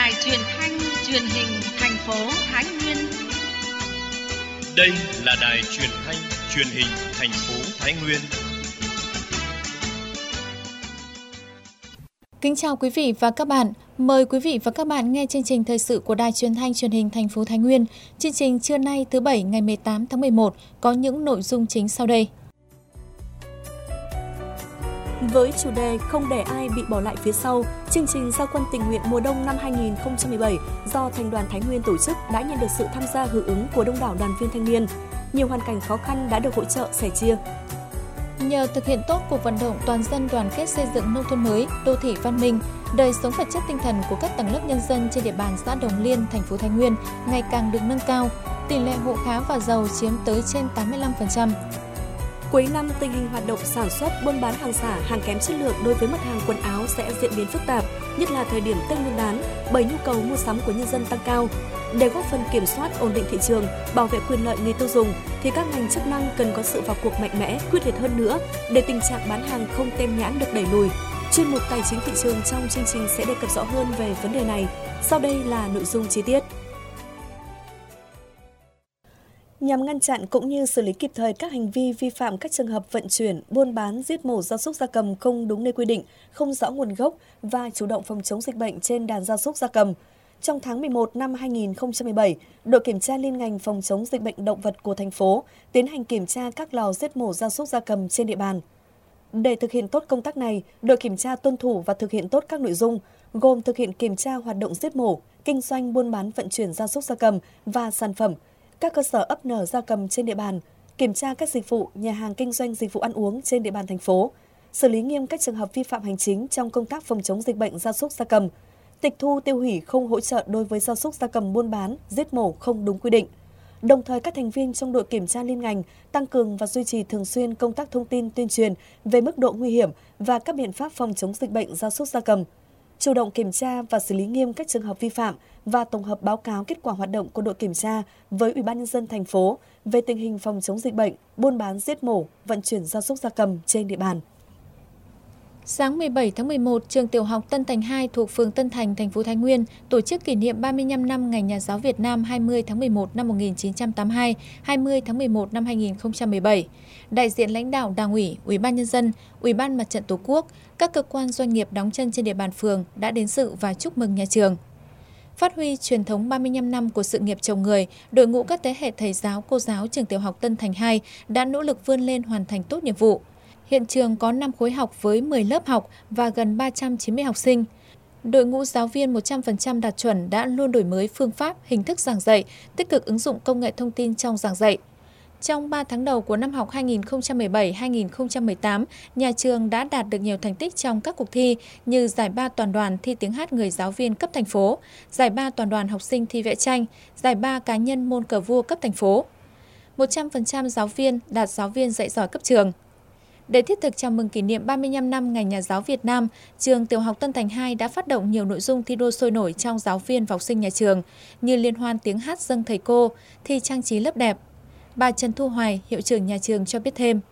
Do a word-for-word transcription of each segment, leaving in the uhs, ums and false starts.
Đài Truyền thanh Truyền hình thành phố Thái Nguyên. Đây là Đài Truyền thanh Truyền hình thành phố Thái Nguyên. Kính chào quý vị và các bạn. Mời quý vị và các bạn nghe chương trình thời sự của Đài Truyền thanh Truyền hình thành phố Thái Nguyên. Chương trình trưa nay thứ Bảy ngày mười tám tháng mười một có những nội dung chính sau đây. Với chủ đề Không để ai bị bỏ lại phía sau, chương trình Giao quân tình nguyện mùa đông năm hai nghìn không trăm mười bảy do Thành đoàn Thái Nguyên tổ chức đã nhận được sự tham gia hưởng ứng của đông đảo đoàn viên thanh niên. Nhiều hoàn cảnh khó khăn đã được hỗ trợ sẻ chia. Nhờ thực hiện tốt cuộc vận động toàn dân đoàn kết xây dựng nông thôn mới, đô thị văn minh, đời sống vật chất tinh thần của các tầng lớp nhân dân trên địa bàn xã Đồng Liên, thành phố Thái Nguyên ngày càng được nâng cao, tỷ lệ hộ khá và giàu chiếm tới trên tám mươi lăm phần trăm. Cuối năm, tình hình hoạt động sản xuất, buôn bán hàng giả, hàng kém chất lượng đối với mặt hàng quần áo sẽ diễn biến phức tạp, nhất là thời điểm Tết Nguyên đán, bởi nhu cầu mua sắm của nhân dân tăng cao. Để góp phần kiểm soát ổn định thị trường, bảo vệ quyền lợi người tiêu dùng, thì các ngành chức năng cần có sự vào cuộc mạnh mẽ, quyết liệt hơn nữa để tình trạng bán hàng không tem nhãn được đẩy lùi. Chuyên mục Tài chính thị trường trong chương trình sẽ đề cập rõ hơn về vấn đề này. Sau đây là nội dung chi tiết. Nhằm ngăn chặn cũng như xử lý kịp thời các hành vi vi phạm các trường hợp vận chuyển, buôn bán, giết mổ gia súc gia cầm không đúng nơi quy định, không rõ nguồn gốc và chủ động phòng chống dịch bệnh trên đàn gia súc gia cầm. Trong tháng mười một năm hai nghìn không trăm mười bảy, đội kiểm tra liên ngành phòng chống dịch bệnh động vật của thành phố tiến hành kiểm tra các lò giết mổ gia súc gia cầm trên địa bàn. Để thực hiện tốt công tác này, đội kiểm tra tuân thủ và thực hiện tốt các nội dung gồm thực hiện kiểm tra hoạt động giết mổ, kinh doanh buôn bán vận chuyển gia súc gia cầm và sản phẩm, các cơ sở ấp nở gia cầm trên địa bàn, kiểm tra các dịch vụ, nhà hàng kinh doanh dịch vụ ăn uống trên địa bàn thành phố, xử lý nghiêm các trường hợp vi phạm hành chính trong công tác phòng chống dịch bệnh gia súc gia cầm, tịch thu tiêu hủy không hỗ trợ đối với gia súc gia cầm buôn bán, giết mổ không đúng quy định. Đồng thời các thành viên trong đội kiểm tra liên ngành tăng cường và duy trì thường xuyên công tác thông tin tuyên truyền về mức độ nguy hiểm và các biện pháp phòng chống dịch bệnh gia súc gia cầm, chủ động kiểm tra và xử lý nghiêm các trường hợp vi phạm và tổng hợp báo cáo kết quả hoạt động của đội kiểm tra với Ủy ban nhân dân thành phố về tình hình phòng chống dịch bệnh, buôn bán giết mổ, vận chuyển gia súc gia cầm trên địa bàn. Sáng mười bảy tháng mười một, trường tiểu học Tân Thành hai thuộc phường Tân Thành, thành phố Thái Nguyên tổ chức kỷ niệm ba mươi lăm năm Ngày Nhà giáo Việt Nam hai mươi tháng mười một năm một nghìn chín trăm tám mươi hai, hai mươi tháng mười một năm hai nghìn không trăm mười bảy. Đại diện lãnh đạo Đảng ủy, Ủy ban nhân dân, Ủy ban Mặt trận Tổ quốc, các cơ quan doanh nghiệp đóng chân trên địa bàn phường đã đến dự và chúc mừng nhà trường. Phát huy truyền thống ba mươi lăm năm của sự nghiệp trồng người, đội ngũ các thế hệ thầy giáo, cô giáo trường tiểu học Tân Thành hai đã nỗ lực vươn lên hoàn thành tốt nhiệm vụ. Hiện trường có năm khối học với mười lớp học và gần ba trăm chín mươi học sinh. Đội ngũ giáo viên một trăm phần trăm đạt chuẩn đã luôn đổi mới phương pháp, hình thức giảng dạy, tích cực ứng dụng công nghệ thông tin trong giảng dạy. Trong ba tháng đầu của năm học hai nghìn không trăm mười bảy hai nghìn không trăm mười tám, nhà trường đã đạt được nhiều thành tích trong các cuộc thi như giải ba toàn đoàn thi tiếng hát người giáo viên cấp thành phố, giải ba toàn đoàn học sinh thi vẽ tranh, giải ba cá nhân môn cờ vua cấp thành phố. một trăm phần trăm giáo viên đạt giáo viên dạy giỏi cấp trường. Để thiết thực chào mừng kỷ niệm ba mươi lăm năm Ngày Nhà giáo Việt Nam, trường tiểu học Tân Thành hai đã phát động nhiều nội dung thi đua sôi nổi trong giáo viên và học sinh nhà trường như liên hoan tiếng hát dâng thầy cô, thi trang trí lớp đẹp. Bà Trần Thu Hoài, hiệu trưởng nhà trường cho biết thêm.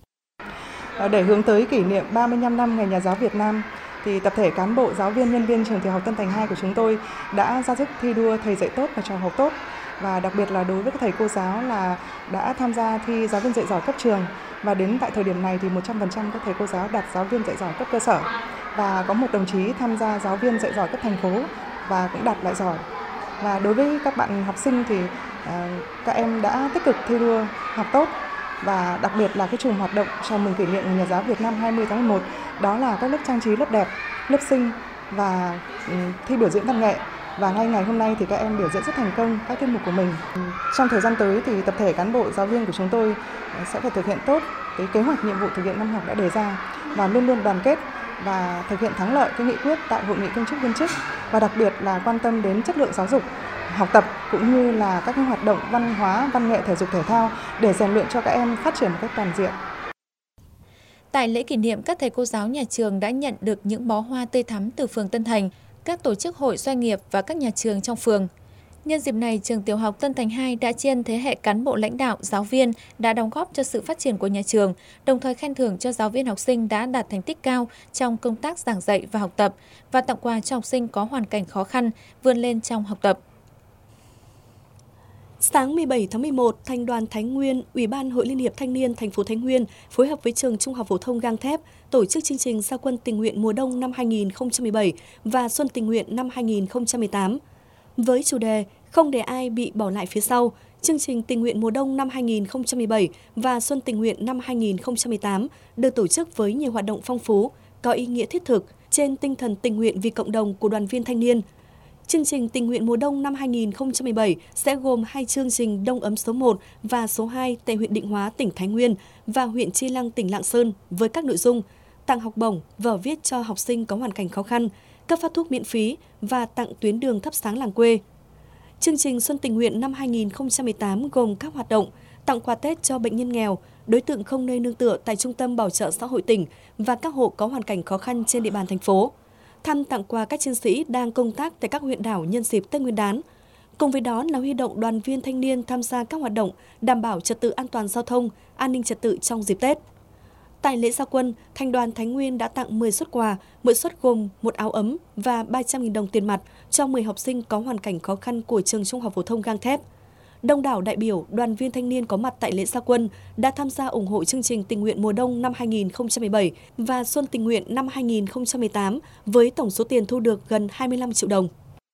Để hướng tới kỷ niệm ba mươi lăm năm Ngày Nhà giáo Việt Nam, thì tập thể cán bộ, giáo viên, nhân viên trường tiểu học Tân Thành hai của chúng tôi đã ra sức thi đua thầy dạy tốt và trò học tốt. Và đặc biệt là đối với các thầy cô giáo là đã tham gia thi giáo viên dạy giỏi cấp trường. Và đến tại thời điểm này thì một trăm phần trăm các thầy cô giáo đạt giáo viên dạy giỏi cấp cơ sở. Và có một đồng chí tham gia giáo viên dạy giỏi cấp thành phố và cũng đạt loại giỏi. Và đối với các bạn học sinh thì uh, các em đã tích cực thi đua học tốt. Và đặc biệt là cái chùm hoạt động chào mừng kỷ niệm Ngày Nhà giáo Việt Nam hai mươi tháng mười một, đó là các lớp trang trí lớp đẹp, lớp sinh và um, thi biểu diễn văn nghệ. Và ngay ngày hôm nay thì các em biểu diễn rất thành công các tiết mục của mình. Trong thời gian tới thì tập thể cán bộ giáo viên của chúng tôi sẽ phải thực hiện tốt cái kế hoạch nhiệm vụ thực hiện năm học đã đề ra và luôn luôn đoàn kết và thực hiện thắng lợi cái nghị quyết tại hội nghị công chức viên chức, và đặc biệt là quan tâm đến chất lượng giáo dục, học tập cũng như là các cái hoạt động văn hóa, văn nghệ, thể dục thể thao để rèn luyện cho các em phát triển một cách toàn diện. Tại lễ kỷ niệm, các thầy cô giáo nhà trường đã nhận được những bó hoa tươi thắm từ phường Tân Thành, các tổ chức hội doanh nghiệp và các nhà trường trong phường. Nhân dịp này, trường tiểu học Tân Thành hai đã tri ân thế hệ cán bộ lãnh đạo, giáo viên đã đóng góp cho sự phát triển của nhà trường, đồng thời khen thưởng cho giáo viên học sinh đã đạt thành tích cao trong công tác giảng dạy và học tập và tặng quà cho học sinh có hoàn cảnh khó khăn vươn lên trong học tập. Sáng mười bảy tháng mười một, Thành đoàn Thái Nguyên, Ủy ban Hội Liên hiệp Thanh niên thành phố Thái Nguyên phối hợp với trường Trung học phổ thông Gang Thép tổ chức chương trình Ra quân tình nguyện mùa đông năm hai nghìn không trăm mười bảy và Xuân tình nguyện năm hai nghìn không trăm mười tám. Với chủ đề Không để ai bị bỏ lại phía sau, chương trình tình nguyện mùa đông năm hai nghìn không trăm mười bảy và Xuân tình nguyện năm hai nghìn không trăm mười tám được tổ chức với nhiều hoạt động phong phú, có ý nghĩa thiết thực trên tinh thần tình nguyện vì cộng đồng của đoàn viên thanh niên. Chương trình tình nguyện mùa đông năm hai nghìn không trăm mười bảy sẽ gồm hai chương trình Đông ấm số một và số hai tại huyện Định Hóa, tỉnh Thái Nguyên và huyện Chi Lăng, tỉnh Lạng Sơn với các nội dung tặng học bổng, vở viết cho học sinh có hoàn cảnh khó khăn, cấp phát thuốc miễn phí và tặng tuyến đường thắp sáng làng quê. Chương trình Xuân tình nguyện năm hai nghìn không trăm mười tám gồm các hoạt động tặng quà Tết cho bệnh nhân nghèo, đối tượng không nơi nương tựa tại Trung tâm Bảo trợ xã hội tỉnh và các hộ có hoàn cảnh khó khăn trên địa bàn thành phố, thăm tặng quà các chiến sĩ đang công tác tại các huyện đảo nhân dịp Tết Nguyên đán. Cùng với đó là huy động đoàn viên thanh niên tham gia các hoạt động đảm bảo trật tự an toàn giao thông, an ninh trật tự trong dịp Tết. Tại lễ ra quân, Thành đoàn Thái Nguyên đã tặng mười suất quà, mỗi suất gồm một áo ấm và ba trăm nghìn đồng tiền mặt cho mười học sinh có hoàn cảnh khó khăn của trường Trung học phổ thông Gang Thép. Đông đảo đại biểu, đoàn viên thanh niên có mặt tại lễ ra quân đã tham gia ủng hộ chương trình tình nguyện mùa đông năm hai nghìn không trăm mười bảy và Xuân tình nguyện năm hai nghìn không trăm mười tám với tổng số tiền thu được gần hai mươi lăm triệu đồng.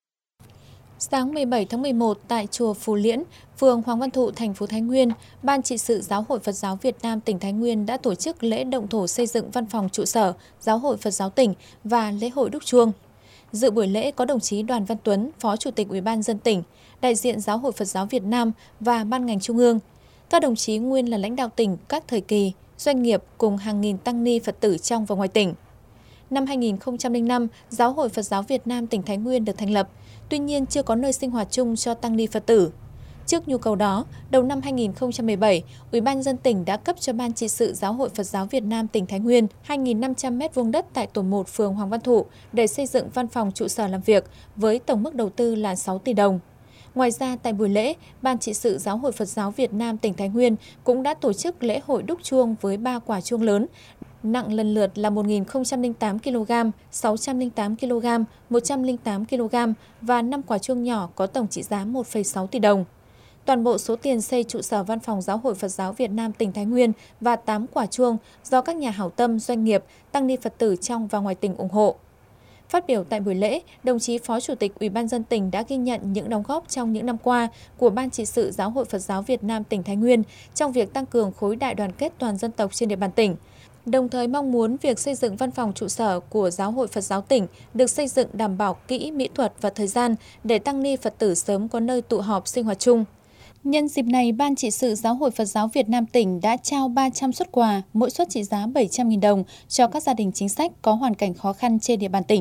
Sáng mười bảy tháng mười một tại chùa Phù Liễn, phường Hoàng Văn Thụ, thành phố Thái Nguyên, Ban trị sự Giáo hội Phật giáo Việt Nam tỉnh Thái Nguyên đã tổ chức lễ động thổ xây dựng văn phòng trụ sở Giáo hội Phật giáo tỉnh và lễ hội đúc chuông. Dự buổi lễ có đồng chí Đoàn Văn Tuấn, Phó Chủ tịch Ủy ban nhân dân tỉnh, đại diện Giáo hội Phật giáo Việt Nam và ban ngành trung ương. Các đồng chí nguyên là lãnh đạo tỉnh các thời kỳ, doanh nghiệp cùng hàng nghìn tăng ni Phật tử trong và ngoài tỉnh. Năm hai nghìn không trăm lẻ năm, Giáo hội Phật giáo Việt Nam tỉnh Thái Nguyên được thành lập, tuy nhiên chưa có nơi sinh hoạt chung cho tăng ni Phật tử. Trước nhu cầu đó, đầu năm hai nghìn không trăm mười bảy, Ủy ban nhân dân tỉnh đã cấp cho Ban trị sự Giáo hội Phật giáo Việt Nam tỉnh Thái Nguyên hai nghìn năm trăm mét vuông đất tại tổ một phường Hoàng Văn Thụ để xây dựng văn phòng trụ sở làm việc với tổng mức đầu tư là sáu tỷ đồng. Ngoài ra, tại buổi lễ, Ban trị sự Giáo hội Phật giáo Việt Nam tỉnh Thái Nguyên cũng đã tổ chức lễ hội đúc chuông với ba quả chuông lớn, nặng lần lượt là một nghìn không trăm lẻ tám ki lô gam, sáu trăm lẻ tám ki lô gam, một trăm lẻ tám ki lô gam và năm quả chuông nhỏ có tổng trị giá một phẩy sáu tỷ đồng. Toàn bộ số tiền xây trụ sở Văn phòng Giáo hội Phật giáo Việt Nam tỉnh Thái Nguyên và tám quả chuông do các nhà hảo tâm, doanh nghiệp, tăng ni Phật tử trong và ngoài tỉnh ủng hộ. Phát biểu tại buổi lễ, đồng chí Phó Chủ tịch Ủy ban nhân dân tỉnh đã ghi nhận những đóng góp trong những năm qua của Ban trị sự Giáo hội Phật giáo Việt Nam tỉnh Thái Nguyên trong việc tăng cường khối đại đoàn kết toàn dân tộc trên địa bàn tỉnh. Đồng thời mong muốn việc xây dựng văn phòng trụ sở của Giáo hội Phật giáo tỉnh được xây dựng đảm bảo kỹ mỹ thuật và thời gian để tăng ni Phật tử sớm có nơi tụ họp sinh hoạt chung. Nhân dịp này, Ban trị sự Giáo hội Phật giáo Việt Nam tỉnh đã trao ba trăm suất quà, mỗi suất trị giá bảy trăm nghìn đồng cho các gia đình chính sách có hoàn cảnh khó khăn trên địa bàn tỉnh.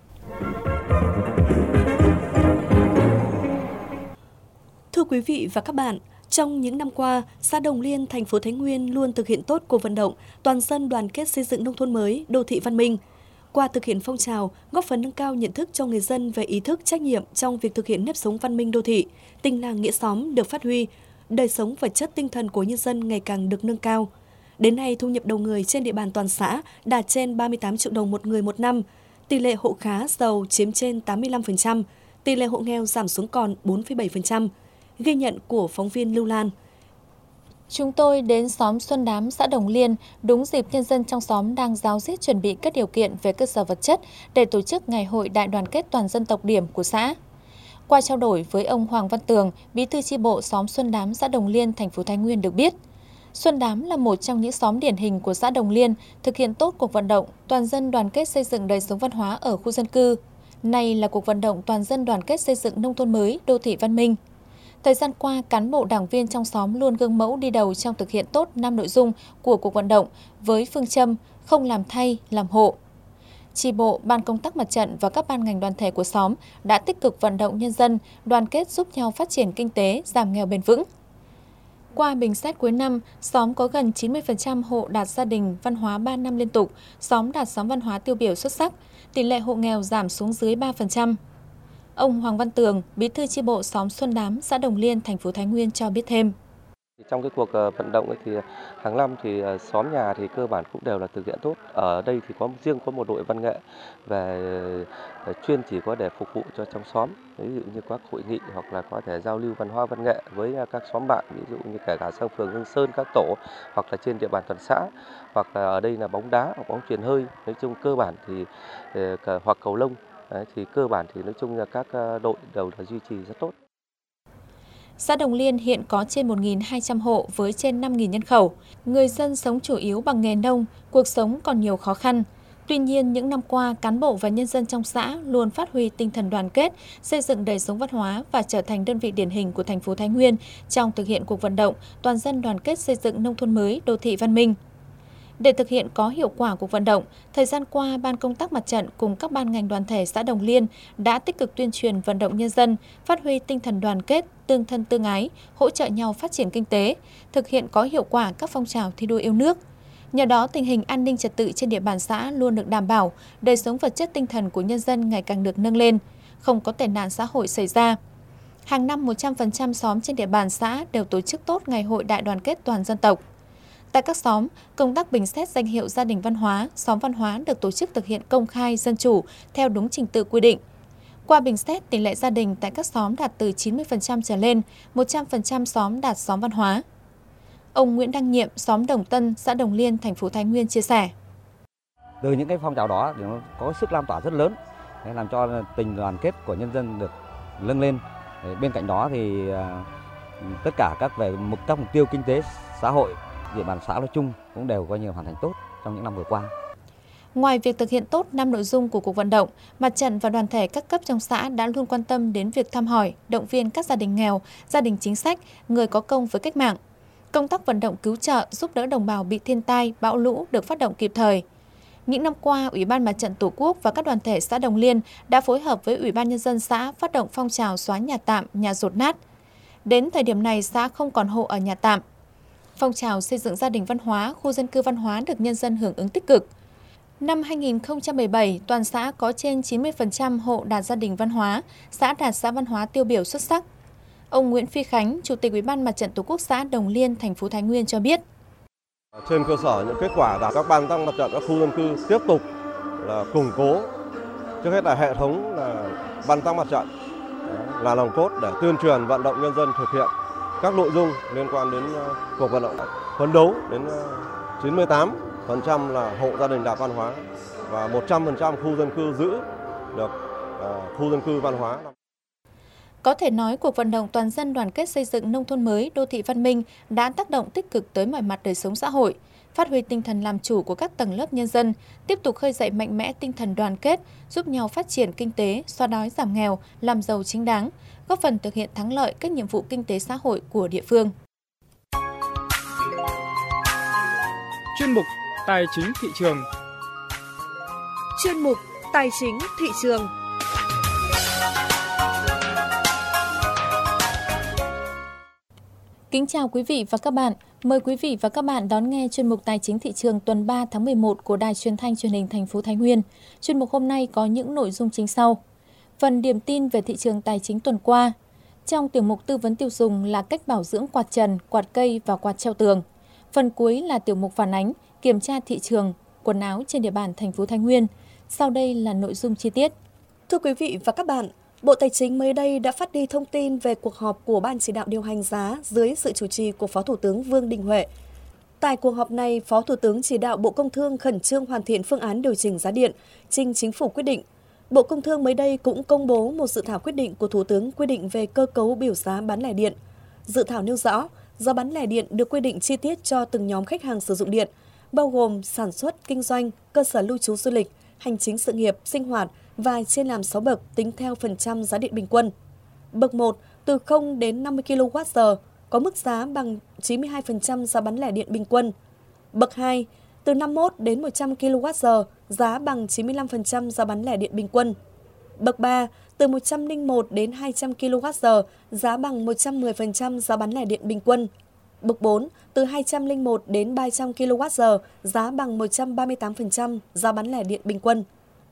Thưa quý vị và các bạn, trong những năm qua, xã Đồng Liên, thành phố Thái Nguyên luôn thực hiện tốt cuộc vận động toàn dân đoàn kết xây dựng nông thôn mới, đô thị văn minh. Qua thực hiện phong trào, góp phần nâng cao nhận thức cho người dân về ý thức trách nhiệm trong việc thực hiện nếp sống văn minh đô thị, tình làng nghĩa xóm được phát huy, đời sống vật chất tinh thần của nhân dân ngày càng được nâng cao. Đến nay, thu nhập đầu người trên địa bàn toàn xã đạt trên ba mươi tám triệu đồng một người một năm, tỷ lệ hộ khá giàu chiếm trên tám mươi lăm phần trăm, tỷ lệ hộ nghèo giảm xuống còn bốn phẩy bảy phần trăm. Ghi nhận của phóng viên Lưu Lan. Chúng tôi đến xóm Xuân Đám, xã Đồng Liên, đúng dịp nhân dân trong xóm đang ráo riết chuẩn bị các điều kiện về cơ sở vật chất để tổ chức Ngày hội Đại đoàn kết toàn dân tộc điểm của xã. Qua trao đổi với ông Hoàng Văn Tường, Bí thư chi bộ xóm Xuân Đám, xã Đồng Liên, thành phố Thái Nguyên được biết, Xuân Đám là một trong những xóm điển hình của xã Đồng Liên thực hiện tốt cuộc vận động toàn dân đoàn kết xây dựng đời sống văn hóa ở khu dân cư. Này là cuộc vận động toàn dân đoàn kết xây dựng nông thôn mới, đô thị văn minh. Thời gian qua, cán bộ đảng viên trong xóm luôn gương mẫu đi đầu trong thực hiện tốt năm nội dung của cuộc vận động với phương châm không làm thay, làm hộ. Chi bộ, ban công tác mặt trận và các ban ngành đoàn thể của xóm đã tích cực vận động nhân dân đoàn kết giúp nhau phát triển kinh tế, giảm nghèo bền vững. Qua bình xét cuối năm, xóm có gần chín mươi phần trăm hộ đạt gia đình văn hóa ba năm liên tục, xóm đạt xóm văn hóa tiêu biểu xuất sắc, tỷ lệ hộ nghèo giảm xuống dưới ba phần trăm. Ông Hoàng Văn Tường, Bí thư chi bộ xóm Xuân Đám, xã Đồng Liên, thành phố Thái Nguyên cho biết thêm. Trong cái cuộc vận động ấy thì hàng năm thì xóm nhà thì cơ bản cũng đều là thực hiện tốt. Ở đây thì có riêng có một đội văn nghệ về chuyên chỉ có để phục vụ cho trong xóm. Ví dụ như các hội nghị hoặc là có thể giao lưu văn hóa văn nghệ với các xóm bạn, ví dụ như kể cả sang phường Hương Sơn các tổ hoặc là trên địa bàn toàn xã, hoặc là ở đây là bóng đá hoặc bóng chuyền hơi. Nói chung cơ bản thì hoặc cầu lông. Đấy, thì cơ bản thì nói chung là các đội đều là duy trì rất tốt. Xã Đồng Liên hiện có trên một nghìn hai trăm hộ với trên năm nghìn nhân khẩu. Người dân sống chủ yếu bằng nghề nông, cuộc sống còn nhiều khó khăn. Tuy nhiên, những năm qua, cán bộ và nhân dân trong xã luôn phát huy tinh thần đoàn kết, xây dựng đời sống văn hóa và trở thành đơn vị điển hình của thành phố Thái Nguyên trong thực hiện cuộc vận động toàn dân đoàn kết xây dựng nông thôn mới, đô thị văn minh. Để thực hiện có hiệu quả cuộc vận động, thời gian qua, Ban Công tác Mặt trận cùng các ban ngành đoàn thể xã Đồng Liên đã tích cực tuyên truyền vận động nhân dân, phát huy tinh thần đoàn kết, tương thân tương ái, hỗ trợ nhau phát triển kinh tế, thực hiện có hiệu quả các phong trào thi đua yêu nước. Nhờ đó, tình hình an ninh trật tự trên địa bàn xã luôn được đảm bảo, đời sống vật chất tinh thần của nhân dân ngày càng được nâng lên, không có tệ nạn xã hội xảy ra. Hàng năm, một trăm phần trăm xóm trên địa bàn xã đều tổ chức tốt Ngày hội Đại đoàn kết toàn dân tộc. Tại các xóm, công tác bình xét danh hiệu gia đình văn hóa, xóm văn hóa được tổ chức thực hiện công khai, dân chủ, theo đúng trình tự quy định. Qua bình xét, tỷ lệ gia đình tại các xóm đạt từ chín mươi phần trăm trở lên, một trăm phần trăm xóm đạt xóm văn hóa. Ông Nguyễn Đăng Nhiệm, xóm Đồng Tân, xã Đồng Liên, thành phố Thái Nguyên chia sẻ. Từ những cái phong trào đó thì nó có sức lan tỏa rất lớn, để làm cho tình đoàn kết của nhân dân được nâng lên. Bên cạnh đó thì tất cả các về mục các mục tiêu kinh tế, xã hội, địa bàn xã nói chung cũng đều coi như hoàn thành tốt trong những năm vừa qua. Ngoài việc thực hiện tốt năm nội dung của cuộc vận động, Mặt trận và đoàn thể các cấp trong xã đã luôn quan tâm đến việc thăm hỏi, động viên các gia đình nghèo, gia đình chính sách, người có công với cách mạng. Công tác vận động cứu trợ, giúp đỡ đồng bào bị thiên tai, bão lũ được phát động kịp thời. Những năm qua, Ủy ban Mặt trận Tổ quốc và các đoàn thể xã Đồng Liên đã phối hợp với Ủy ban Nhân dân xã phát động phong trào xóa nhà tạm, nhà dột nát. Đến thời điểm này, xã không còn hộ ở nhà tạm. Phong trào xây dựng gia đình văn hóa, khu dân cư văn hóa được nhân dân hưởng ứng tích cực. Năm hai nghìn không trăm mười bảy, toàn xã có trên chín mươi phần trăm hộ đạt gia đình văn hóa, xã đạt xã văn hóa tiêu biểu xuất sắc. Ông Nguyễn Phi Khánh, Chủ tịch Ủy ban Mặt trận Tổ quốc xã Đồng Liên, thành phố Thái Nguyên cho biết. Trên cơ sở những kết quả là các ban tăng mặt trận các khu dân cư tiếp tục là củng cố, trước hết là hệ thống là ban tăng mặt trận là nòng cốt để tuyên truyền vận động nhân dân thực hiện các nội dung liên quan đến cuộc vận động, phấn đấu đến chín mươi tám phần trăm là hộ gia đình đạt văn hóa và một trăm phần trăm khu dân cư giữ được uh, khu dân cư văn hóa. Có thể nói cuộc vận động toàn dân đoàn kết xây dựng nông thôn mới, đô thị văn minh đã tác động tích cực tới mọi mặt đời sống xã hội, phát huy tinh thần làm chủ của các tầng lớp nhân dân, tiếp tục khơi dậy mạnh mẽ tinh thần đoàn kết, giúp nhau phát triển kinh tế, xóa đói giảm nghèo, làm giàu chính đáng, góp phần thực hiện thắng lợi các nhiệm vụ kinh tế xã hội của địa phương. Chuyên mục Tài chính thị trường. Chuyên mục Tài chính thị trường. Kính chào quý vị và các bạn. Mời quý vị và các bạn đón nghe chuyên mục Tài chính thị trường tuần ba tháng mười một của Đài Truyền thanh Truyền hình thành phố Thái Nguyên. Chuyên mục hôm nay có những nội dung chính sau. Phần điểm tin về thị trường tài chính tuần qua. Trong tiểu mục tư vấn tiêu dùng là cách bảo dưỡng quạt trần, quạt cây và quạt treo tường. Phần cuối là tiểu mục phản ánh, kiểm tra thị trường, quần áo trên địa bàn thành phố Thái Nguyên. Sau đây là nội dung chi tiết. Thưa quý vị và các bạn, Bộ Tài chính mới đây đã phát đi thông tin về cuộc họp của Ban chỉ đạo điều hành giá dưới sự chủ trì của Phó Thủ tướng Vương Đình Huệ. Tại cuộc họp này, Phó Thủ tướng chỉ đạo Bộ Công Thương khẩn trương hoàn thiện phương án điều chỉnh giá điện, trình Chính phủ quyết định. Bộ Công Thương mới đây cũng công bố một dự thảo quyết định của Thủ tướng quy định về cơ cấu biểu giá bán lẻ điện. Dự thảo nêu rõ, giá bán lẻ điện được quy định chi tiết cho từng nhóm khách hàng sử dụng điện, bao gồm sản xuất, kinh doanh, cơ sở lưu trú du lịch, hành chính sự nghiệp, sinh hoạt và chia làm sáu bậc tính theo phần trăm giá điện bình quân. Bậc một từ không đến năm mươi ki lô oát giờ có mức giá bằng chín mươi hai phần trăm giá bán lẻ điện bình quân. Bậc hai từ năm mươi mốt đến một trăm ki lô oát giờ giá bằng chín mươi lăm phần trăm giá bán lẻ điện bình quân. Bậc ba từ một trăm lẻ một đến hai trăm ki lô oát giờ giá bằng một trăm mười phần trăm giá bán lẻ điện bình quân. Bậc bốn từ hai trăm lẻ một đến ba trăm ki lô oát giờ giá bằng một trăm ba mươi tám phần trăm giá bán lẻ điện bình quân.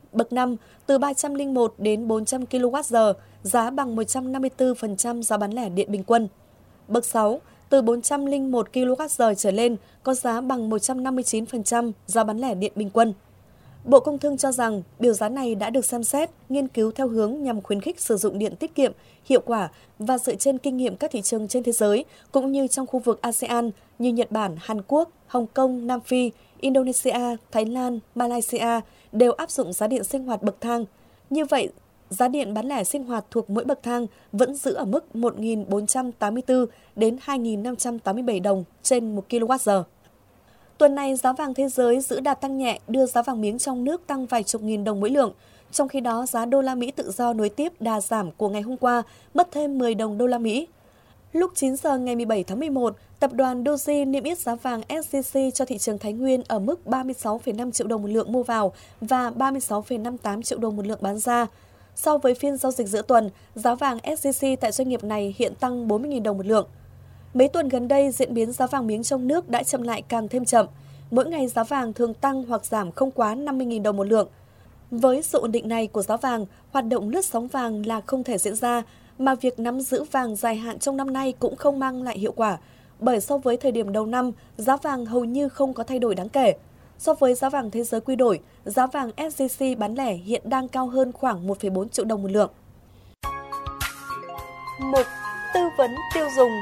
Bậc năm từ ba trăm lẻ một đến bốn trăm ki lô oát giờ, giá bằng một trăm năm mươi tư phần trăm giá bán lẻ điện bình quân. Bậc sáu từ bốn trăm lẻ một ki lô oát giờ trở lên có giá bằng một trăm năm mươi chín phần trăm giá bán lẻ điện bình quân. Bộ Công Thương cho rằng biểu giá này đã được xem xét, nghiên cứu theo hướng nhằm khuyến khích sử dụng điện tiết kiệm, hiệu quả và dựa trên kinh nghiệm các thị trường trên thế giới cũng như trong khu vực a sê an như Nhật Bản, Hàn Quốc, Hồng Kông, Nam Phi, Indonesia, Thái Lan, Malaysia đều áp dụng giá điện sinh hoạt bậc thang. Như vậy, giá điện bán lẻ sinh hoạt thuộc mỗi bậc thang vẫn giữ ở mức một nghìn bốn trăm tám mươi tư đến hai nghìn năm trăm tám mươi bảy đồng trên một ki lô oát giờ. Tuần này, giá vàng thế giới giữ đà tăng nhẹ, đưa giá vàng miếng trong nước tăng vài chục nghìn đồng mỗi lượng. Trong khi đó, giá đô la Mỹ tự do nối tiếp đà giảm của ngày hôm qua, mất thêm mười đồng đô la Mỹ. Lúc chín giờ ngày mười bảy tháng mười một, tập đoàn Doji niêm yết giá vàng ét gi xê cho thị trường Thái Nguyên ở mức ba mươi sáu phẩy năm triệu đồng một lượng mua vào và ba mươi sáu phẩy năm mươi tám triệu đồng một lượng bán ra. So với phiên giao dịch giữa tuần, giá vàng ét gi xê tại doanh nghiệp này hiện tăng bốn mươi nghìn đồng một lượng. Mấy tuần gần đây, diễn biến giá vàng miếng trong nước đã chậm lại càng thêm chậm. Mỗi ngày giá vàng thường tăng hoặc giảm không quá năm mươi nghìn đồng một lượng. Với sự ổn định này của giá vàng, hoạt động lướt sóng vàng là không thể diễn ra, mà việc nắm giữ vàng dài hạn trong năm nay cũng không mang lại hiệu quả. Bởi so với thời điểm đầu năm, giá vàng hầu như không có thay đổi đáng kể. So với giá vàng thế giới quy đổi, giá vàng ét gi xê bán lẻ hiện đang cao hơn khoảng một phẩy bốn triệu đồng một lượng. Mục tư vấn tiêu dùng.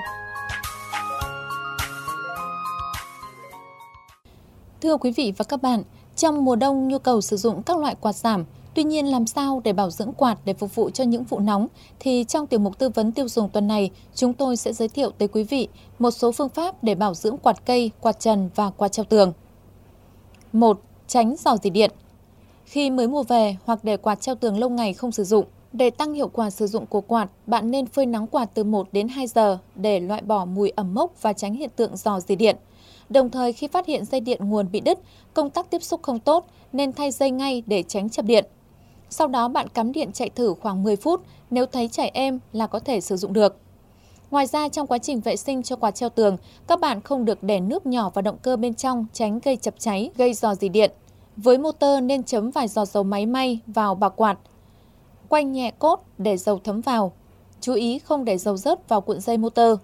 Thưa quý vị và các bạn, trong mùa đông nhu cầu sử dụng các loại quạt giảm. Tuy nhiên, làm sao để bảo dưỡng quạt để phục vụ cho những vụ nóng thì trong tiểu mục tư vấn tiêu dùng tuần này, chúng tôi sẽ giới thiệu tới quý vị một số phương pháp để bảo dưỡng quạt cây, quạt trần và quạt treo tường. một. Tránh rò rỉ điện. Khi mới mua về hoặc để quạt treo tường lâu ngày không sử dụng, để tăng hiệu quả sử dụng của quạt, bạn nên phơi nắng quạt từ một đến hai giờ để loại bỏ mùi ẩm mốc và tránh hiện tượng rò rỉ điện. Đồng thời, khi phát hiện dây điện nguồn bị đứt, công tắc tiếp xúc không tốt nên thay dây ngay để tránh chập điện. Sau đó bạn cắm điện chạy thử khoảng mười phút, nếu thấy chảy êm là có thể sử dụng được. Ngoài ra, trong quá trình vệ sinh cho quạt treo tường, các bạn không được để nước nhỏ vào động cơ bên trong tránh gây chập cháy, gây rò rỉ điện. Với motor nên chấm vài giọt dầu máy may vào bạc quạt. Quay nhẹ cốt để dầu thấm vào. Chú ý không để dầu rớt vào cuộn dây motor.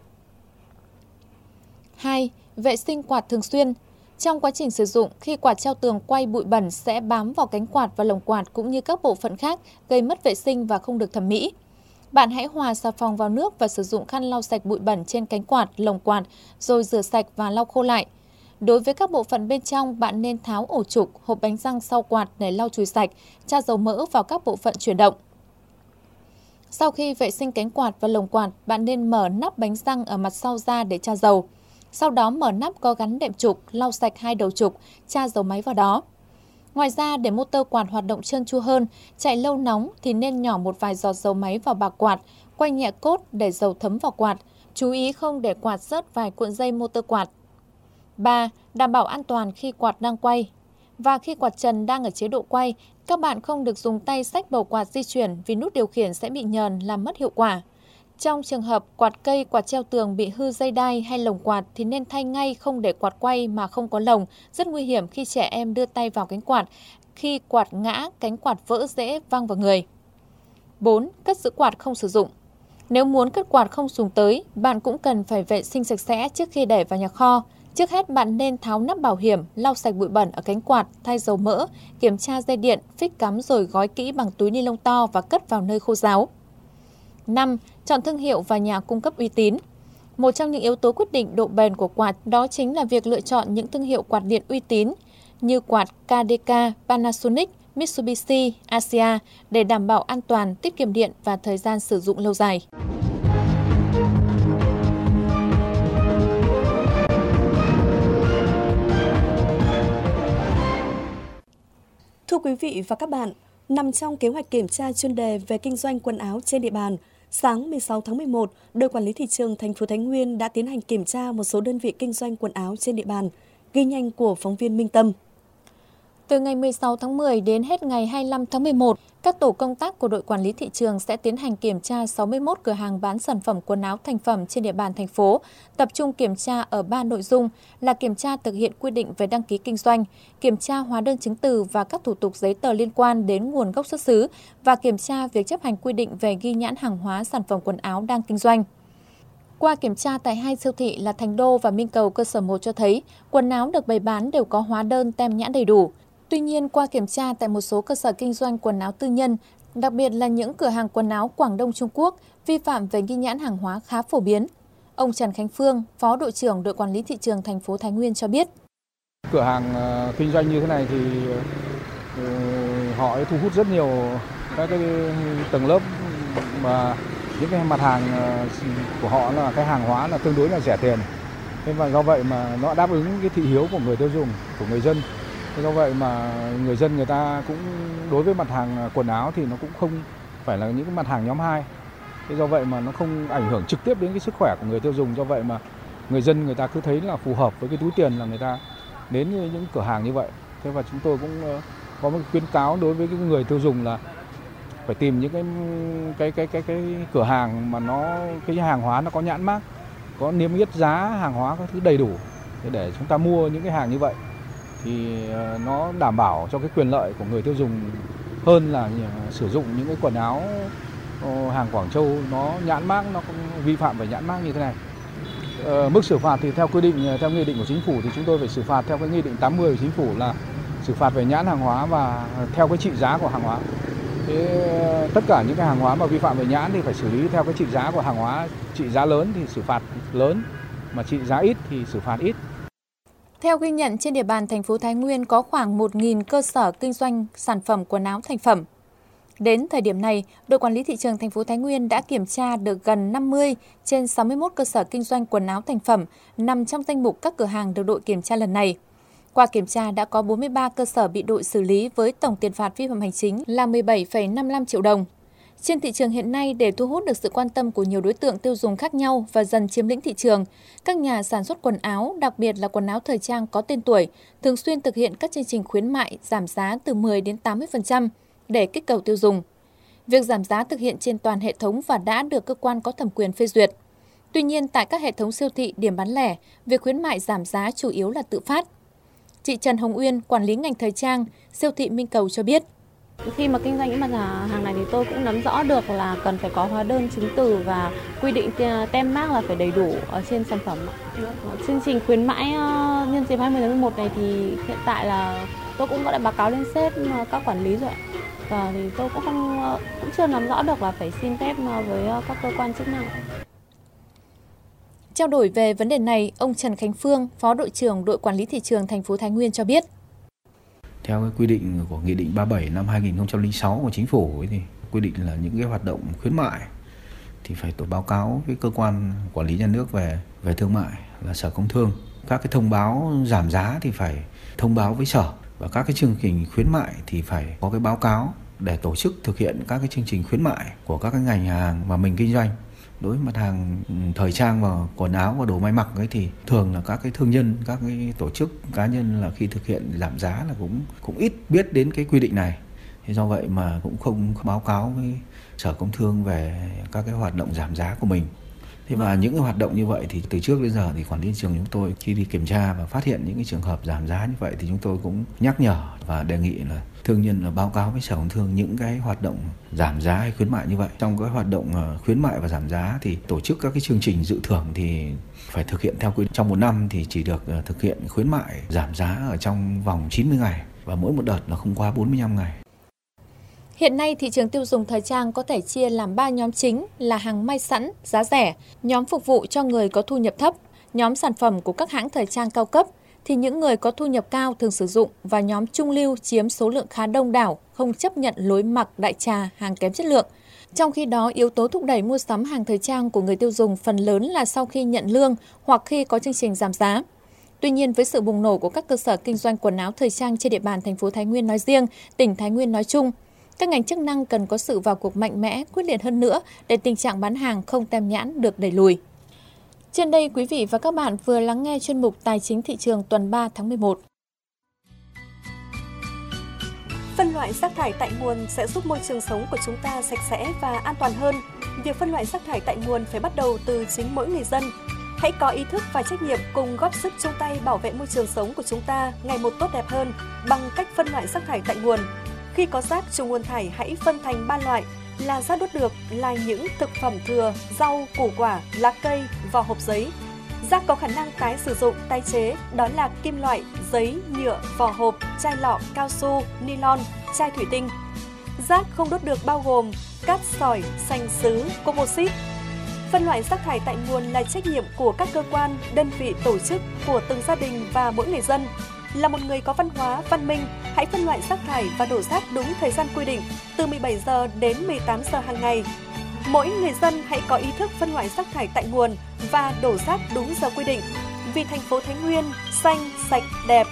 hai. Vệ sinh quạt thường xuyên. Trong quá trình sử dụng, khi quạt treo tường quay, bụi bẩn sẽ bám vào cánh quạt và lồng quạt cũng như các bộ phận khác, gây mất vệ sinh và không được thẩm mỹ. Bạn hãy hòa xà phòng vào nước và sử dụng khăn lau sạch bụi bẩn trên cánh quạt, lồng quạt, rồi rửa sạch và lau khô lại. Đối với các bộ phận bên trong, bạn nên tháo ổ trục, hộp bánh răng sau quạt để lau chùi sạch, tra dầu mỡ vào các bộ phận chuyển động. Sau khi vệ sinh cánh quạt và lồng quạt, bạn nên mở nắp bánh răng ở mặt sau ra để tra dầu. Sau đó mở nắp có gắn đệm trục, lau sạch hai đầu trục, tra dầu máy vào đó. Ngoài ra, để motor quạt hoạt động trơn tru hơn, chạy lâu nóng thì nên nhỏ một vài giọt dầu máy vào bạc quạt, quay nhẹ cốt để dầu thấm vào quạt. Chú ý không để quạt rớt vài cuộn dây motor quạt. ba. Đảm bảo an toàn khi quạt đang quay. Và khi quạt trần đang ở chế độ quay, các bạn không được dùng tay xách bầu quạt di chuyển vì nút điều khiển sẽ bị nhờn làm mất hiệu quả. Trong trường hợp quạt cây, quạt treo tường bị hư dây đai hay lồng quạt thì nên thay ngay, không để quạt quay mà không có lồng, rất nguy hiểm khi trẻ em đưa tay vào cánh quạt. Khi quạt ngã, cánh quạt vỡ dễ văng vào người. bốn. Cất giữ quạt không sử dụng. Nếu muốn cất quạt không dùng tới, bạn cũng cần phải vệ sinh sạch sẽ trước khi để vào nhà kho. Trước hết, bạn nên tháo nắp bảo hiểm, lau sạch bụi bẩn ở cánh quạt, thay dầu mỡ, kiểm tra dây điện, phích cắm rồi gói kỹ bằng túi ni lông to và cất vào nơi khô ráo. năm. Chọn thương hiệu và nhà cung cấp uy tín. Một trong những yếu tố quyết định độ bền của quạt đó chính là việc lựa chọn những thương hiệu quạt điện uy tín như quạt ca đê ca, Panasonic, Mitsubishi, Asia để đảm bảo an toàn, tiết kiệm điện và thời gian sử dụng lâu dài. Thưa quý vị và các bạn, nằm trong kế hoạch kiểm tra chuyên đề về kinh doanh quần áo trên địa bàn, sáng mười sáu tháng mười một, đội quản lý thị trường thành phố Thái Nguyên đã tiến hành kiểm tra một số đơn vị kinh doanh quần áo trên địa bàn, ghi nhanh của phóng viên Minh Tâm. Từ ngày mười sáu tháng mười đến hết ngày hai mươi lăm tháng mười một, các tổ công tác của đội quản lý thị trường sẽ tiến hành kiểm tra sáu mươi mốt cửa hàng bán sản phẩm quần áo thành phẩm trên địa bàn thành phố, tập trung kiểm tra ở ba nội dung là kiểm tra thực hiện quy định về đăng ký kinh doanh, kiểm tra hóa đơn chứng từ và các thủ tục giấy tờ liên quan đến nguồn gốc xuất xứ và kiểm tra việc chấp hành quy định về ghi nhãn hàng hóa sản phẩm quần áo đang kinh doanh. Qua kiểm tra tại hai siêu thị là Thành Đô và Minh Cầu cơ sở một cho thấy quần áo được bày bán đều có hóa đơn tem nhãn đầy đủ. Tuy nhiên, qua kiểm tra tại một số cơ sở kinh doanh quần áo tư nhân, đặc biệt là những cửa hàng quần áo Quảng Đông Trung Quốc, vi phạm về ghi nhãn hàng hóa khá phổ biến. Ông Trần Khánh Phương, Phó đội trưởng đội quản lý thị trường thành phố Thái Nguyên cho biết. Cửa hàng uh, kinh doanh như thế này thì uh, họ thu hút rất nhiều các cái tầng lớp mà những cái mặt hàng uh, của họ là cái hàng hóa là tương đối là rẻ tiền. Thế và do vậy mà nó đáp ứng cái thị hiếu của người tiêu dùng, của người dân. Thế do vậy mà người dân người ta cũng đối với mặt hàng quần áo thì nó cũng không phải là những cái mặt hàng nhóm hai. Thế do vậy mà nó không ảnh hưởng trực tiếp đến cái sức khỏe của người tiêu dùng. Do vậy mà người dân người ta cứ thấy là phù hợp với cái túi tiền là người ta đến những cửa hàng như vậy. Thế và chúng tôi cũng có một khuyến cáo đối với cái người tiêu dùng là phải tìm những cái cái cái cái cái cửa hàng mà nó cái hàng hóa nó có nhãn mác, có niêm yết giá hàng hóa các thứ đầy đủ để chúng ta mua những cái hàng như vậy. Thì nó đảm bảo cho cái quyền lợi của người tiêu dùng hơn là sử dụng những cái quần áo hàng Quảng Châu nó nhãn mác, nó vi phạm về nhãn mác như thế này. Ờ, mức xử phạt thì theo quy định, theo nghị định của chính phủ thì chúng tôi phải xử phạt theo cái nghị định tám mươi của chính phủ là xử phạt về nhãn hàng hóa và theo cái trị giá của hàng hóa. Thế, tất cả những cái hàng hóa mà vi phạm về nhãn thì phải xử lý theo cái trị giá của hàng hóa, trị giá lớn thì xử phạt lớn, mà trị giá ít thì xử phạt ít. Theo ghi nhận, trên địa bàn thành phố Thái Nguyên có khoảng một nghìn cơ sở kinh doanh sản phẩm quần áo thành phẩm. Đến thời điểm này, đội quản lý thị trường thành phố Thái Nguyên đã kiểm tra được gần năm mươi trên sáu mươi mốt cơ sở kinh doanh quần áo thành phẩm nằm trong danh mục các cửa hàng được đội kiểm tra lần này. Qua kiểm tra đã có bốn mươi ba cơ sở bị đội xử lý với tổng tiền phạt vi phạm hành chính là mười bảy phẩy năm mươi lăm triệu đồng. Trên thị trường hiện nay, để thu hút được sự quan tâm của nhiều đối tượng tiêu dùng khác nhau và dần chiếm lĩnh thị trường, các nhà sản xuất quần áo, đặc biệt là quần áo thời trang có tên tuổi, thường xuyên thực hiện các chương trình khuyến mại giảm giá từ mười đến tám mươi phần trăm để kích cầu tiêu dùng. Việc giảm giá thực hiện trên toàn hệ thống và đã được cơ quan có thẩm quyền phê duyệt. Tuy nhiên, tại các hệ thống siêu thị, điểm bán lẻ, việc khuyến mại giảm giá chủ yếu là tự phát. Chị Trần Hồng Uyên, quản lý ngành thời trang, siêu thị Minh Cầu cho biết. Khi mà kinh doanh những mặt hàng này thì tôi cũng nắm rõ được là cần phải có hóa đơn chứng từ và quy định tem mác là phải đầy đủ ở trên sản phẩm. Chương trình khuyến mãi nhân dịp hai mươi tháng mười một này thì hiện tại là tôi cũng đã báo cáo lên sếp các quản lý rồi. Và thì tôi cũng không cũng chưa nắm rõ được là phải xin phép với các cơ quan chức năng. Trao đổi về vấn đề này, ông Trần Khánh Phương, Phó đội trưởng đội quản lý thị trường thành phố Thái Nguyên cho biết. Theo cái quy định của Nghị định ba mươi bảy năm hai nghìn không trăm lẻ sáu của Chính phủ ấy thì quy định là những cái hoạt động khuyến mại thì phải tổ báo cáo với cơ quan quản lý nhà nước về về thương mại là Sở Công Thương. Các cái thông báo giảm giá thì phải thông báo với Sở, và các cái chương trình khuyến mại thì phải có cái báo cáo để tổ chức thực hiện các cái chương trình khuyến mại của các cái ngành hàng mà mình kinh doanh. Đối với mặt hàng thời trang và quần áo và đồ may mặc ấy thì thường là các cái thương nhân, các cái tổ chức cá nhân là khi thực hiện giảm giá là cũng cũng ít biết đến cái quy định này. Thế do vậy mà cũng không báo cáo với Sở Công Thương về các cái hoạt động giảm giá của mình. Thế và những cái hoạt động như vậy thì từ trước đến giờ thì quản lý thị trường chúng tôi khi đi kiểm tra và phát hiện những cái trường hợp giảm giá như vậy thì chúng tôi cũng nhắc nhở và đề nghị là thương nhân là báo cáo với Sở Công Thương những cái hoạt động giảm giá hay khuyến mại như vậy. Trong cái hoạt động khuyến mại và giảm giá thì tổ chức các cái chương trình dự thưởng thì phải thực hiện theo quy định. Trong một năm thì chỉ được thực hiện khuyến mại giảm giá ở trong vòng chín mươi ngày và mỗi một đợt là không quá bốn mươi lăm ngày. Hiện nay, thị trường tiêu dùng thời trang có thể chia làm ba nhóm chính là hàng may sẵn, giá rẻ, nhóm phục vụ cho người có thu nhập thấp, nhóm sản phẩm của các hãng thời trang cao cấp thì những người có thu nhập cao thường sử dụng và nhóm trung lưu chiếm số lượng khá đông đảo, không chấp nhận lối mặc đại trà, hàng kém chất lượng. Trong khi đó, yếu tố thúc đẩy mua sắm hàng thời trang của người tiêu dùng phần lớn là sau khi nhận lương hoặc khi có chương trình giảm giá. Tuy nhiên, với sự bùng nổ của các cơ sở kinh doanh quần áo thời trang trên địa bàn thành phố Thái Nguyên nói riêng, tỉnh Thái Nguyên nói chung, các ngành chức năng cần có sự vào cuộc mạnh mẽ, quyết liệt hơn nữa để tình trạng bán hàng không tem nhãn được đẩy lùi. Trên đây, quý vị và các bạn vừa lắng nghe chuyên mục Tài chính thị trường tuần ba tháng mười một. Phân loại rác thải tại nguồn sẽ giúp môi trường sống của chúng ta sạch sẽ và an toàn hơn. Việc phân loại rác thải tại nguồn phải bắt đầu từ chính mỗi người dân. Hãy có ý thức và trách nhiệm cùng góp sức chung tay bảo vệ môi trường sống của chúng ta ngày một tốt đẹp hơn bằng cách phân loại rác thải tại nguồn. Khi có rác trùng nguồn thải, hãy phân thành ba loại là rác đốt được là những thực phẩm thừa, rau, củ quả, lá cây, vỏ hộp giấy. Rác có khả năng tái sử dụng, tái chế đó là kim loại, giấy, nhựa, vỏ hộp, chai lọ, cao su, nylon, chai thủy tinh. Rác không đốt được bao gồm cát sỏi, sành sứ, composite. Phân loại rác thải tại nguồn là trách nhiệm của các cơ quan, đơn vị, tổ chức, của từng gia đình và mỗi người dân. Là một người có văn hóa, văn minh, hãy phân loại rác thải và đổ rác đúng thời gian quy định, từ mười bảy giờ đến mười tám giờ hàng ngày. Mỗi người dân hãy có ý thức phân loại rác thải tại nguồn và đổ rác đúng giờ quy định. Vì thành phố Thái Nguyên xanh, sạch, đẹp.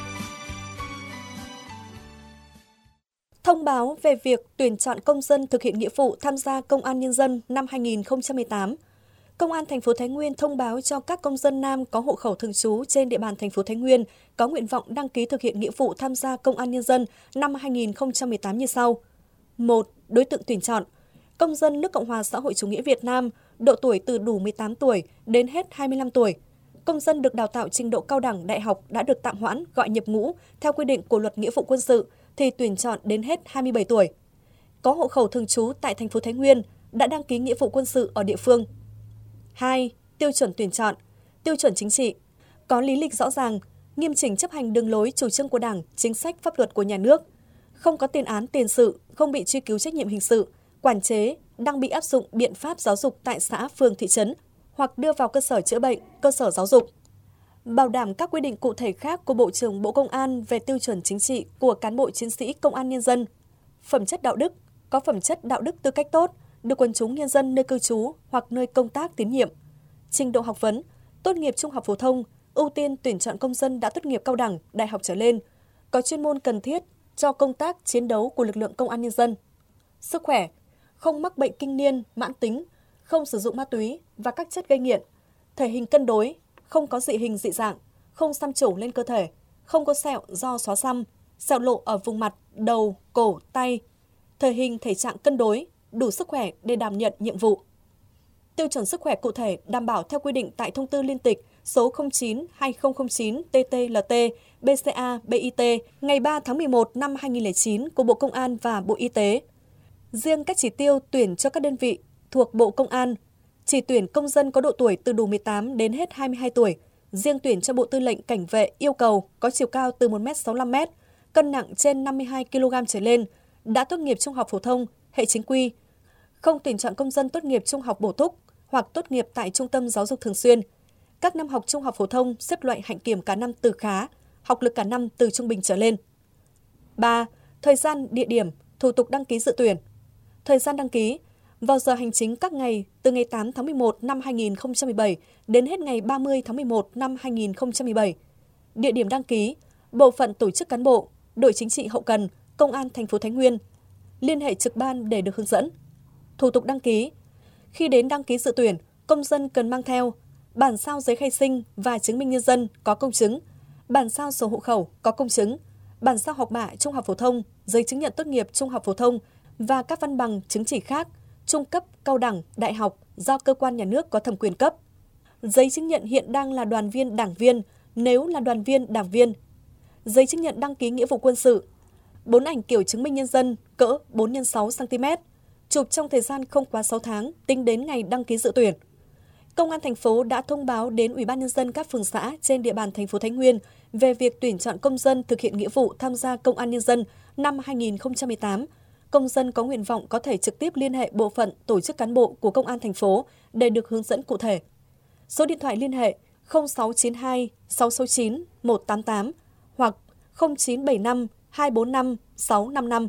Thông báo về việc tuyển chọn công dân thực hiện nghĩa vụ tham gia Công an Nhân dân năm hai nghìn không trăm mười tám. Công an thành phố Thái Nguyên thông báo cho các công dân nam có hộ khẩu thường trú trên địa bàn thành phố Thái Nguyên có nguyện vọng đăng ký thực hiện nghĩa vụ tham gia Công an Nhân dân năm hai nghìn không trăm mười tám như sau. một. Đối tượng tuyển chọn: công dân nước Cộng hòa xã hội chủ nghĩa Việt Nam, độ tuổi từ đủ mười tám tuổi đến hết hai mươi lăm tuổi. Công dân được đào tạo trình độ cao đẳng, đại học đã được tạm hoãn, gọi nhập ngũ theo quy định của Luật Nghĩa vụ quân sự thì tuyển chọn đến hết hai mươi bảy tuổi. Có hộ khẩu thường trú tại thành phố Thái Nguyên, đã đăng ký nghĩa vụ quân sự ở địa phương. hai. Tiêu chuẩn tuyển chọn: tiêu chuẩn chính trị, có lý lịch rõ ràng, nghiêm chỉnh chấp hành đường lối chủ trương của Đảng, chính sách pháp luật của nhà nước, không có tiền án tiền sự, không bị truy cứu trách nhiệm hình sự, quản chế, đang bị áp dụng biện pháp giáo dục tại xã, phường, thị trấn hoặc đưa vào cơ sở chữa bệnh, cơ sở giáo dục. Bảo đảm các quy định cụ thể khác của Bộ trưởng Bộ Công an về tiêu chuẩn chính trị của cán bộ chiến sĩ Công an Nhân dân. Phẩm chất đạo đức, có phẩm chất đạo đức tư cách tốt, được quần chúng nhân dân nơi cư trú hoặc nơi công tác tín nhiệm. Trình độ học vấn, tốt nghiệp trung học phổ thông, ưu tiên tuyển chọn công dân đã tốt nghiệp cao đẳng, đại học trở lên, có chuyên môn cần thiết cho công tác chiến đấu của lực lượng Công an Nhân dân. Sức khỏe, không mắc bệnh kinh niên, mãn tính, không sử dụng ma túy và các chất gây nghiện, thể hình cân đối, không có dị hình dị dạng, không xăm trổ lên cơ thể, không có sẹo do xóa xăm, sẹo lộ ở vùng mặt, đầu, cổ, tay, thể hình thể trạng cân đối, đủ sức khỏe để đảm nhận nhiệm vụ. Tiêu chuẩn sức khỏe cụ thể đảm bảo theo quy định tại Thông tư liên tịch số không chín hai không không chín T T L T B C A B I T ngày ba tháng mười một năm hai nghìn không trăm lẻ chín của Bộ Công an và Bộ Y tế. Riêng các chỉ tiêu tuyển cho các đơn vị thuộc Bộ Công an, chỉ tuyển công dân có độ tuổi từ đủ mười tám đến hết hai mươi hai tuổi. Riêng tuyển cho Bộ Tư lệnh Cảnh vệ yêu cầu có chiều cao từ một mét sáu mươi lăm mét, cân nặng trên năm mươi hai ki lô gam trở lên, đã tốt nghiệp trung học phổ thông, hệ chính quy. Không tuyển chọn công dân tốt nghiệp trung học bổ túc hoặc tốt nghiệp tại trung tâm giáo dục thường xuyên. Các năm học trung học phổ thông xếp loại hạnh kiểm cả năm từ khá, học lực cả năm từ trung bình trở lên. ba. Thời gian, địa điểm, thủ tục đăng ký dự tuyển. Thời gian đăng ký vào giờ hành chính các ngày từ ngày tám tháng mười một năm hai nghìn không trăm mười bảy đến hết ngày ba mươi tháng mười một năm hai nghìn không trăm mười bảy. Địa điểm đăng ký: Bộ phận tổ chức cán bộ, đội chính trị hậu cần, Công an thành phố Thái Nguyên. Liên hệ trực ban để được hướng dẫn. Thủ tục đăng ký: khi đến đăng ký dự tuyển, công dân cần mang theo bản sao giấy khai sinh và chứng minh nhân dân có công chứng, bản sao sổ hộ khẩu có công chứng, bản sao học bạ trung học phổ thông, giấy chứng nhận tốt nghiệp trung học phổ thông và các văn bằng chứng chỉ khác, trung cấp, cao đẳng, đại học do cơ quan nhà nước có thẩm quyền cấp. Giấy chứng nhận hiện đang là đoàn viên đảng viên nếu là đoàn viên đảng viên. Giấy chứng nhận đăng ký nghĩa vụ quân sự. Bốn ảnh kiểu chứng minh nhân dân cỡ bốn nhân sáu xăng ti mét, chụp trong thời gian không quá sáu tháng tính đến ngày đăng ký dự tuyển. Công an thành phố đã thông báo đến Ủy ban Nhân dân các phường xã trên địa bàn thành phố Thái Nguyên về việc tuyển chọn công dân thực hiện nghĩa vụ tham gia Công an Nhân dân năm hai nghìn không trăm mười tám. Công dân có nguyện vọng có thể trực tiếp liên hệ bộ phận tổ chức cán bộ của Công an thành phố để được hướng dẫn cụ thể. Số điện thoại liên hệ không sáu chín hai sáu sáu chín một tám tám hoặc không chín bảy năm hai bốn năm sáu năm năm.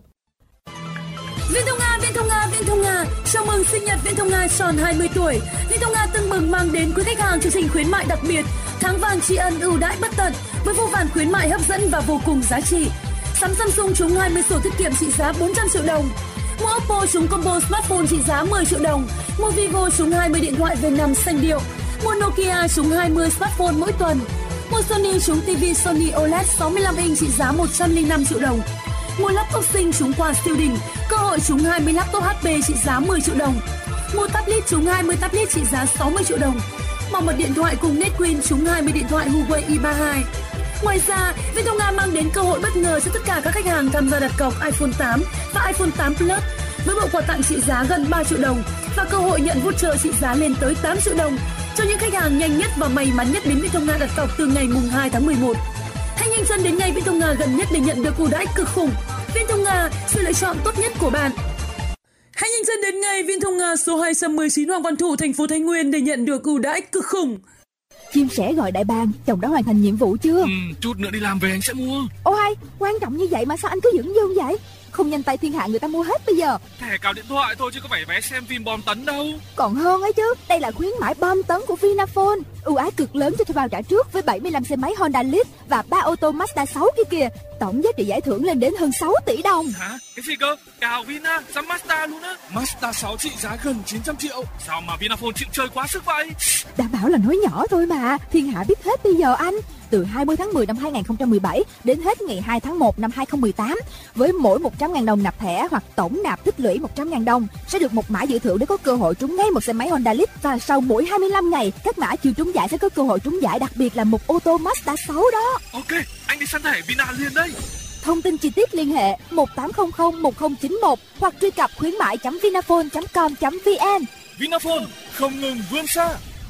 Viên Thông Nga, Viên Thông Nga, Viên Thông Nga, chào mừng sinh nhật Viên Thông Nga tròn hai mươi tuổi. Viên Thông Nga tưng bừng mang đến quý khách hàng chương trình khuyến mại đặc biệt tháng vàng tri ân ưu đãi bất tận với vô vàn khuyến mại hấp dẫn và vô cùng giá trị. Sắm Samsung trúng hai mươi sổ tiết kiệm trị giá bốn trăm triệu đồng. Mua Oppo trúng combo smartphone trị giá mười triệu đồng. Mua Vivo trúng hai mươi điện thoại V năm xanh điệu. Mua Nokia trúng hai mươi smartphone mỗi tuần. Mua Sony trúng ti vi Sony ô lét sáu mươi lăm inch trị giá một trăm lẻ năm triệu đồng. Mua laptop sinh trúng quà siêu đỉnh, cơ hội trúng hai mươi laptop hát pê trị giá mười triệu đồng. Mua tablet trúng hai mươi tablet trị giá sáu mươi triệu đồng. Màu mật điện thoại cùng Netwin trúng hai mươi điện thoại Huawei i ba hai. Ngoài ra, Viettelga mang đến cơ hội bất ngờ cho tất cả các khách hàng tham gia đặt cọc iPhone tám và iPhone tám Plus với bộ quà tặng trị giá gần ba triệu đồng và cơ hội nhận voucher trị giá lên tới tám triệu đồng cho những khách hàng nhanh nhất và may mắn nhất đến Viettelga đặt cọc từ ngày mùng hai tháng mười một. Hãy nhanh chân đến ngay Viettelga gần nhất để nhận được ưu đãi cực khủng. Viettelga, sự lựa chọn tốt nhất của bạn. Hãy nhanh chân đến ngay Viettelga số hai trăm mười chín Hoàng Văn Thụ, thành phố Thái Nguyên để nhận được ưu đãi cực khủng. Chim sẻ gọi đại bàng, chồng đã hoàn thành nhiệm vụ chưa? Ừ, chút nữa đi làm về anh sẽ mua. Ô hay, quan trọng như vậy mà sao anh cứ dửng dưng vậy? Không nhanh tay thiên hạ người ta mua hết bây giờ. Thẻ cào điện thoại thôi chứ có phải vé xem phim bom tấn đâu. Còn hơn ấy chứ, đây là khuyến mãi bom tấn của Vinaphone. Ưu ái cực lớn cho thuê bao trả trước với bảy mươi lăm xe máy Honda Lead và ba ô tô Mazda sáu kia kìa. Tổng giá trị giải thưởng lên đến hơn sáu tỷ đồng. Hả? Cái gì cơ? Cào Vina, dám Mazda luôn á. Mazda sáu trị giá gần chín trăm triệu. Sao mà Vinaphone chịu chơi quá sức vậy? Đã bảo là nói nhỏ thôi mà, thiên hạ biết hết bây giờ anh. Từ hai mươi tháng mười năm hai nghìn không trăm mười bảy đến hết ngày hai tháng một năm hai nghìn không trăm mười tám, với mỗi một trăm nghìn đồng nạp thẻ hoặc tổng nạp tích lũy một trăm nghìn đồng sẽ được một mã dự thưởng để có cơ hội trúng ngay một xe máy Honda Lead, và sau mỗi hai mươi lăm ngày các mã chưa trúng giải sẽ có cơ hội trúng giải đặc biệt là một ô tô Mazda sáu đó. Ok, anh đi săn thẻ Vina liền đây. Thông tin chi tiết liên hệ một tám không không một không chín một hoặc truy cập khuyến mãi chấm vinaphone chấm com chấm vn. Vinaphone không ngừng vươn xa.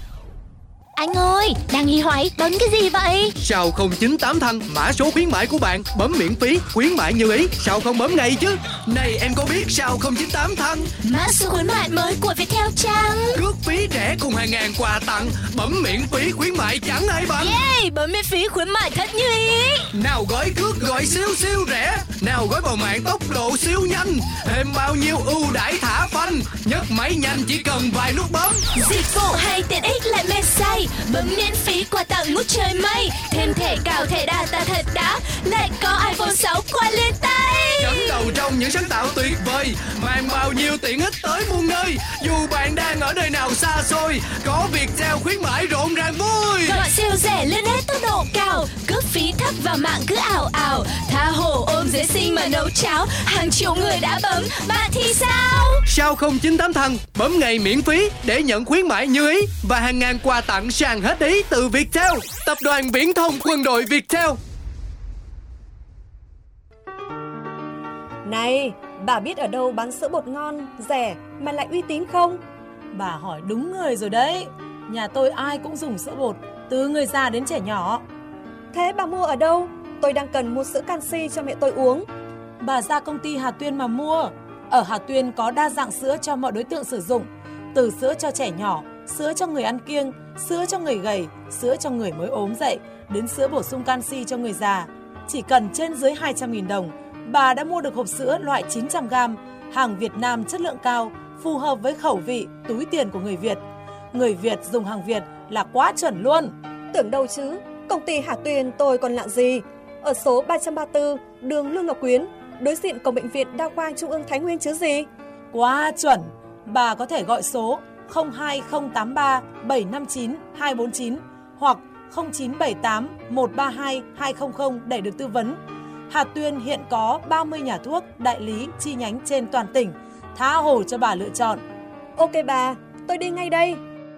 Anh ơi, đang nghi hoài bấm cái gì vậy? Sao không chín tám Thăng, mã số khuyến mãi của bạn, bấm miễn phí, khuyến mãi như ý, sao không bấm ngay chứ? Này em có biết sao không chín tám Thăng? Mã số khuyến mãi mới của Viettel chăng? Cước phí rẻ cùng hàng ngàn quà tặng, bấm miễn phí khuyến mãi chẳng ai bằng. Yeah, bấm miễn phí khuyến mãi thật như ý. Nào gói cước gọi siêu siêu rẻ, nào gói bầu mạng tốc độ siêu nhanh, thêm bao nhiêu ưu đãi thả phanh, nhấc máy nhanh chỉ cần vài nút bấm. Dịch vụ hay tiện ích lại mê say. Bấm miễn phí quà tặng ngút trời mây, thêm thẻ cào thẻ data thật đã, lại có iPhone sáu qua lên tay. Dẫn đầu trong những sáng tạo tuyệt vời, mang bao nhiêu tiện ích tới muôn nơi. Dù bạn đang ở nơi nào xa xôi, có Viettel khuyến mãi rộn ràng vui. Gọi siêu rẻ lên hết tốc độ cao, cước phí thấp và mạng cứ ảo ảo, tha hồ ôm dễ sinh mà nấu cháo, hàng triệu người đã bấm, bạn thì sao? Sao không chín tám Thăng, bấm ngày miễn phí để nhận khuyến mãi như ý và hàng ngàn quà tặng sàn hết ý từ Viettel, tập đoàn viễn thông quân đội Viettel. Này, bà biết ở đâu bán sữa bột ngon, rẻ mà lại uy tín không? Bà hỏi đúng người rồi đấy. Nhà tôi ai cũng dùng sữa bột, từ người già đến trẻ nhỏ. Thế bà mua ở đâu? Tôi đang cần mua sữa canxi cho mẹ tôi uống. Bà ra công ty Hà Tuyên mà mua. Ở Hà Tuyên có đa dạng sữa cho mọi đối tượng sử dụng, từ sữa cho trẻ nhỏ, sữa cho người ăn kiêng, sữa cho người gầy, sữa cho người mới ốm dậy, đến sữa bổ sung canxi cho người già. Chỉ cần trên dưới hai trăm nghìn đồng, bà đã mua được hộp sữa loại chín trăm gam, hàng Việt Nam chất lượng cao, phù hợp với khẩu vị, túi tiền của người Việt. Người Việt dùng hàng Việt là quá chuẩn luôn. Tưởng đâu chứ, công ty Hà Tuyên tôi còn lạ gì. Ở số ba trăm ba mươi tư, đường Lương Ngọc Quyến, đối diện cổng bệnh viện Đa khoa Trung ương Thái Nguyên chứ gì. Quá chuẩn. Bà có thể gọi số không hai không tám ba bảy năm chín hai bốn chín hoặc không chín bảy tám một ba hai hai không không để được tư vấn. Hà Tuyên hiện có ba mươi nhà thuốc, đại lý, chi nhánh trên toàn tỉnh, tha hồ cho bà lựa chọn. Ok bà, tôi đi ngay đây.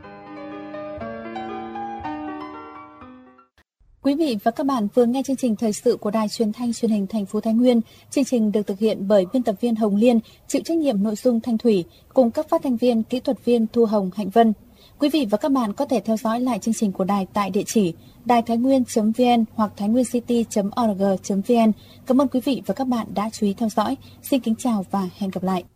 Quý vị và các bạn vừa nghe chương trình thời sự của Đài Truyền thanh Truyền hình thành phố Thái Nguyên. Chương trình được thực hiện bởi biên tập viên Hồng Liên, chịu trách nhiệm nội dung Thanh Thủy, cùng các phát thanh viên, kỹ thuật viên Thu Hồng, Hạnh Vân. Quý vị và các bạn có thể theo dõi lại chương trình của đài tại địa chỉ đài thái nguyên chấm vn hoặc thái nguyên city chấm org chấm vn. Cảm ơn quý vị và các bạn đã chú ý theo dõi. Xin kính chào và hẹn gặp lại.